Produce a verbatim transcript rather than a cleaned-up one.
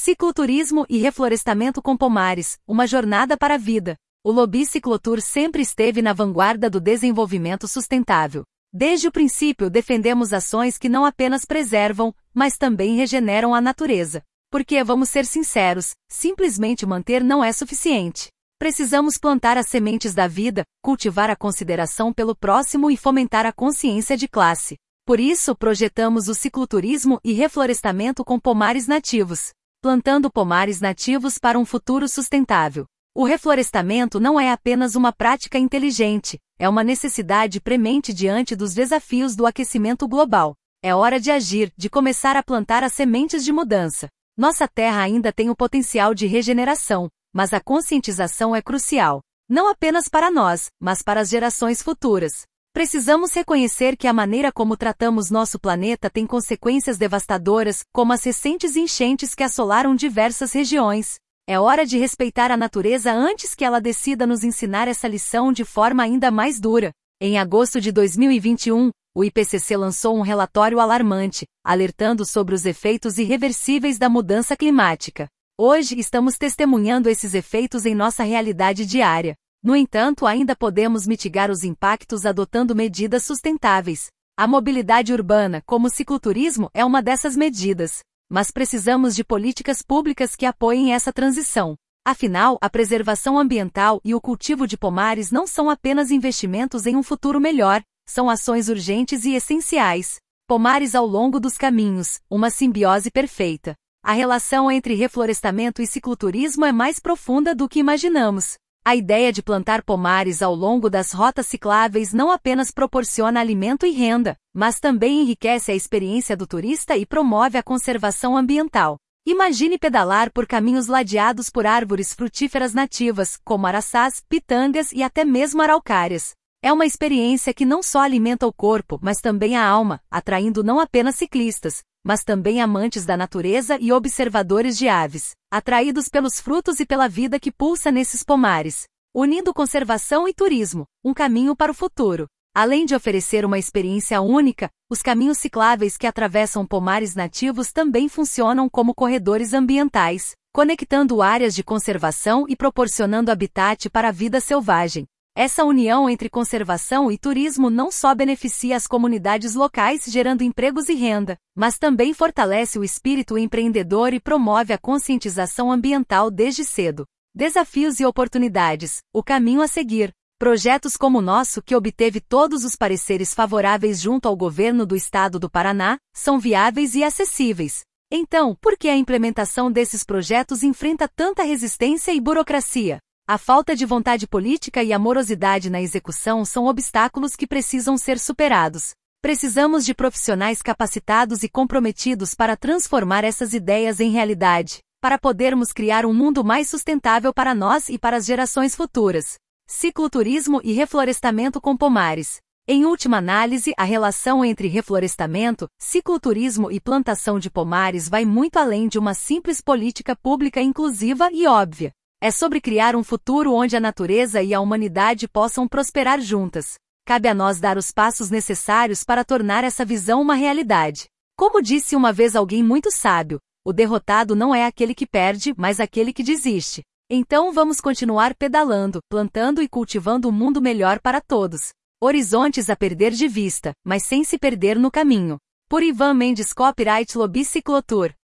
Cicloturismo e reflorestamento com pomares, uma jornada para a vida. O Lobby Ciclotour sempre esteve na vanguarda do desenvolvimento sustentável. Desde o princípio defendemos ações que não apenas preservam, mas também regeneram a natureza. Porque, vamos ser sinceros, simplesmente manter não é suficiente. Precisamos plantar as sementes da vida, cultivar a consideração pelo próximo e fomentar a consciência de classe. Por isso, projetamos o cicloturismo e reflorestamento com pomares nativos. Plantando pomares nativos para um futuro sustentável. O reflorestamento não é apenas uma prática inteligente, é uma necessidade premente diante dos desafios do aquecimento global. É hora de agir, de começar a plantar as sementes de mudança. Nossa Terra ainda tem o potencial de regeneração, mas a conscientização é crucial. Não apenas para nós, mas para as gerações futuras. Precisamos reconhecer que a maneira como tratamos nosso planeta tem consequências devastadoras, como as recentes enchentes que assolaram diversas regiões. É hora de respeitar a natureza antes que ela decida nos ensinar essa lição de forma ainda mais dura. Em agosto de dois mil e vinte e um, o I P C C lançou um relatório alarmante, alertando sobre os efeitos irreversíveis da mudança climática. Hoje estamos testemunhando esses efeitos em nossa realidade diária. No entanto, ainda podemos mitigar os impactos adotando medidas sustentáveis. A mobilidade urbana, como o cicloturismo, é uma dessas medidas. Mas precisamos de políticas públicas que apoiem essa transição. Afinal, a preservação ambiental e o cultivo de pomares não são apenas investimentos em um futuro melhor, são ações urgentes e essenciais. Pomares ao longo dos caminhos, uma simbiose perfeita. A relação entre reflorestamento e cicloturismo é mais profunda do que imaginamos. A ideia de plantar pomares ao longo das rotas cicláveis não apenas proporciona alimento e renda, mas também enriquece a experiência do turista e promove a conservação ambiental. Imagine pedalar por caminhos ladeados por árvores frutíferas nativas, como araçás, pitangas e até mesmo araucárias. É uma experiência que não só alimenta o corpo, mas também a alma, atraindo não apenas ciclistas, mas também amantes da natureza e observadores de aves, atraídos pelos frutos e pela vida que pulsa nesses pomares. Unindo conservação e turismo, um caminho para o futuro. Além de oferecer uma experiência única, os caminhos cicláveis que atravessam pomares nativos também funcionam como corredores ambientais, conectando áreas de conservação e proporcionando habitat para a vida selvagem. Essa união entre conservação e turismo não só beneficia as comunidades locais gerando empregos e renda, mas também fortalece o espírito empreendedor e promove a conscientização ambiental desde cedo. Desafios e oportunidades, o caminho a seguir. Projetos como o nosso, que obteve todos os pareceres favoráveis junto ao governo do estado do Paraná, são viáveis e acessíveis. Então, por que a implementação desses projetos enfrenta tanta resistência e burocracia? A falta de vontade política e a morosidade na execução são obstáculos que precisam ser superados. Precisamos de profissionais capacitados e comprometidos para transformar essas ideias em realidade, para podermos criar um mundo mais sustentável para nós e para as gerações futuras. Cicloturismo e reflorestamento com pomares. Em última análise, a relação entre reflorestamento, cicloturismo e plantação de pomares vai muito além de uma simples política pública inclusiva e óbvia. É sobre criar um futuro onde a natureza e a humanidade possam prosperar juntas. Cabe a nós dar os passos necessários para tornar essa visão uma realidade. Como disse uma vez alguém muito sábio, o derrotado não é aquele que perde, mas aquele que desiste. Então vamos continuar pedalando, plantando e cultivando um mundo melhor para todos. Horizontes a perder de vista, mas sem se perder no caminho. Por Ivan Mendes, Copyright Lobby Ciclotour.